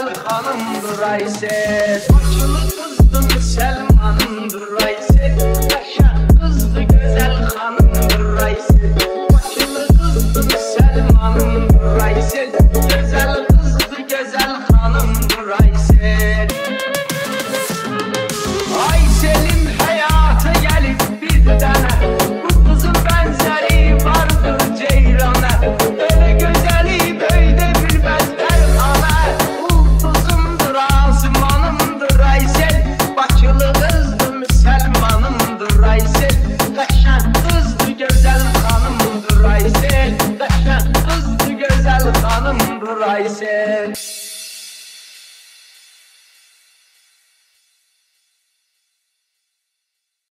güzel hanımdır Aysel. Başılı kızdı Müslümanımdır Aysel. Yaşa kızdı güzel hanımdır Aysel. Başılı kızdı Müslümanımdır Aysel. Güzel kızdı güzel hanımdır Aysel. Aysel'in hayata gelip bir tane, bu kızın benzeri vardır Ceyran'a. Öyle güzeli böyle bilmezler ana. Bu kızımdır Azmanımdır Aysel. Başılı kızdı Müslümanımdır Aysel. Kaşan kızdı güzel hanımdır Aysel. Kaşan kızdı güzel hanımdır Aysel.